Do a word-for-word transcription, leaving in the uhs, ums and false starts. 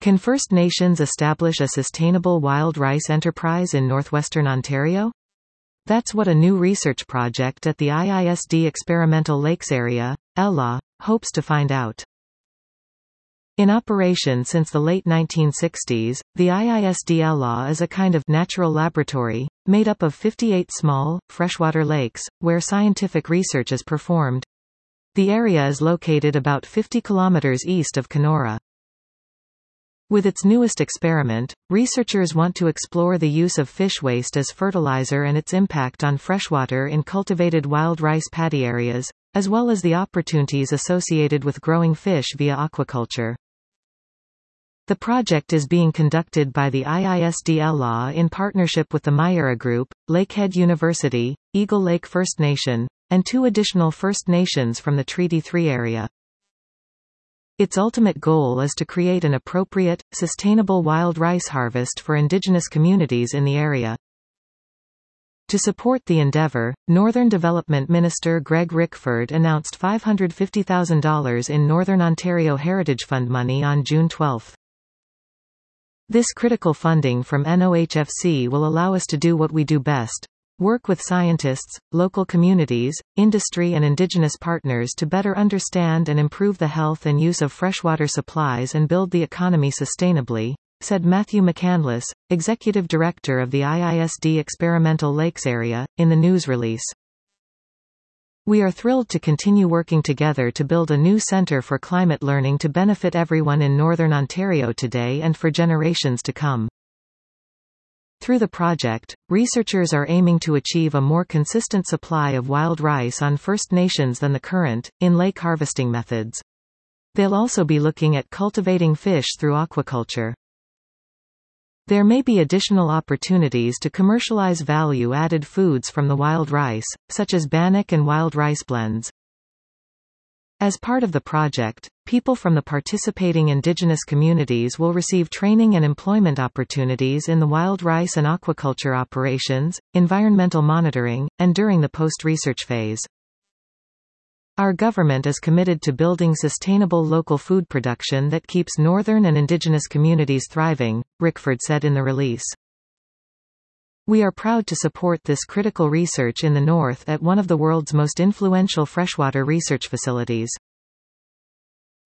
Can First Nations establish a sustainable wild rice enterprise in northwestern Ontario? That's what a new research project at the I I S D Experimental Lakes Area, E L A, hopes to find out. In operation since the late nineteen sixties, the I I S D E L A is a kind of natural laboratory, made up of fifty-eight small, freshwater lakes, where scientific research is performed. The area is located about fifty kilometers east of Kenora. With its newest experiment, researchers want to explore the use of fish waste as fertilizer and its impact on freshwater in cultivated wild rice paddy areas, as well as the opportunities associated with growing fish via aquaculture. The project is being conducted by the I I S D E L A in partnership with the Myara Group, Lakehead University, Eagle Lake First Nation, and two additional First Nations from the Treaty three area. Its ultimate goal is to create an appropriate, sustainable wild rice harvest for Indigenous communities in the area. To support the endeavor, Northern Development Minister Greg Rickford announced five hundred fifty thousand dollars in Northern Ontario Heritage Fund money on June twelfth. This critical funding from N O H F C will allow us to do what we do best: work with scientists, local communities, industry and Indigenous partners to better understand and improve the health and use of freshwater supplies and build the economy sustainably, said Matthew McCandless, Executive Director of the I I S D Experimental Lakes Area, in the news release. We are thrilled to continue working together to build a new centre for climate learning to benefit everyone in Northern Ontario today and for generations to come. Through the project, researchers are aiming to achieve a more consistent supply of wild rice on First Nations than the current, in-lake harvesting methods. They'll also be looking at cultivating fish through aquaculture. There may be additional opportunities to commercialize value-added foods from the wild rice, such as bannock and wild rice blends. As part of the project, people from the participating Indigenous communities will receive training and employment opportunities in the wild rice and aquaculture operations, environmental monitoring, and during the post-research phase. Our government is committed to building sustainable local food production that keeps Northern and Indigenous communities thriving, Rickford said in the release. We are proud to support this critical research in the North at one of the world's most influential freshwater research facilities.